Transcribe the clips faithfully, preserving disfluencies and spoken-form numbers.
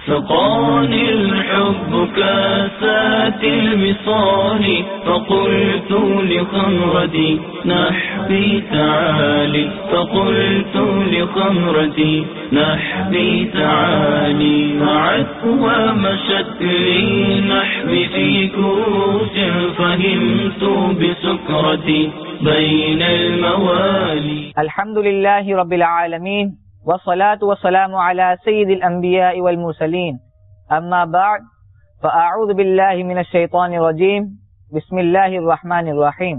سقاني الحب كاسات الوصال فقلت لخمرتي نحبي تعالي فقلت لخمرتي نحبي تعالي معت ومشت لي نحبي في كوس فهمت بسكرتي بين الموالي. الحمد لله رب العالمين والصلاة والسلام على سيد الأنبياء والمرسلين أما بعد فأعوذ بالله من الشيطان الرجيم بسم الله الرحمن الرحيم.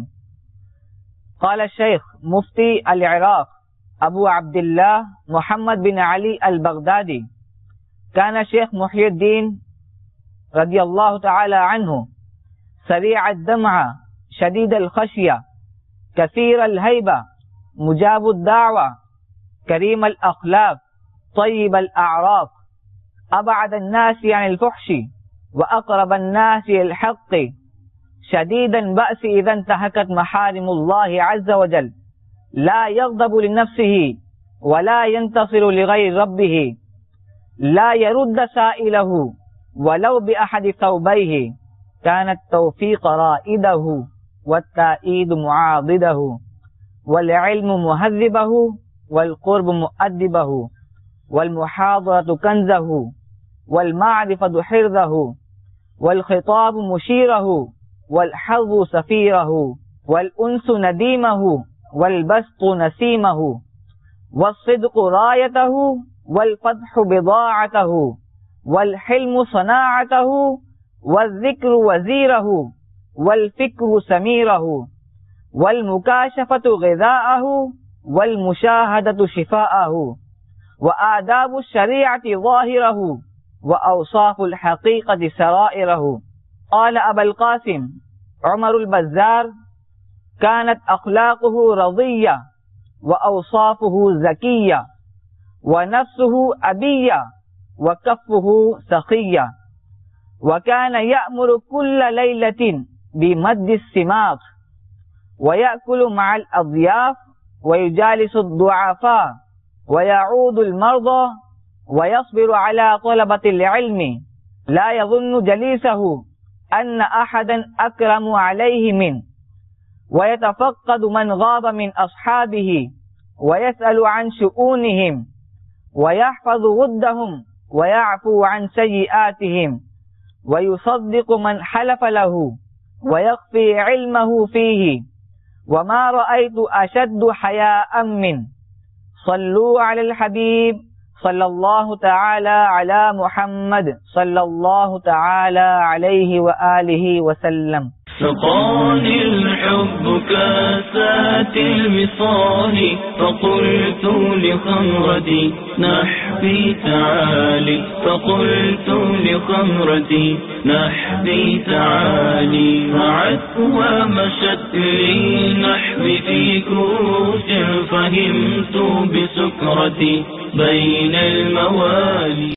قال الشيخ مفتي العراق أبو عبد الله محمد بن علي البغدادي كان الشيخ محي الدين رضي الله تعالى عنه سريع الدمعة شديد الخشية كثير الهيبة مجاب الدعوة كريم الأخلاق طيب الأعراق أبعد الناس عن الفحش وأقرب الناس للحق شديد البأس إذا انتهكت محارم الله عز وجل لا يغضب لنفسه ولا ينتصر لغير ربه لا يرد سائله ولو بأحد ثوبيه كان التوفيق رائده والتأييد معاضده والعلم مهذبه والقرب مؤدبه والمحاضرة كنزه والمعرفة حرزه والخطاب مشيره والحظ سفيره والأنس نديمه والبسط نسيمه والصدق رايته والفتح بضاعته والحلم صناعته والذكر وزيره والفكر سميره والمكاشفة غذاءه والمشاهدة شفاءه وآداب الشريعة ظاهره وأوصاف الحقيقة سرائره. قال أبا القاسم عمر البزار كانت أخلاقه رضية وأوصافه زكية ونفسه أبية وكفه سخية وكان يأمر كل ليلة بمد السماط ويأكل مع الأضياف ويجالس الضعفاء ويعود المرضى ويصبر على طلبة العلم لا يظن جليسه أن أحدا أكرم عليه منه ويتفقد من غاب من أصحابه ويسأل عن شؤونهم ويحفظ ودهم ويعفو عن سيئاتهم ويصدق من حلف له ويخفي علمه فيه وما رأيت أشد حياء منه. صلوا على الحبيب صلى الله تعالى على محمد صلى الله تعالى عليه وآله وسلم. سقاني الحب كاسات الوصال فقلت لخمرتي نحبي تعالي فقلت لخمرتي نحبي تعالي معت ومشت لي نحبي في كوس فهمت بسكرتي بين الموالي.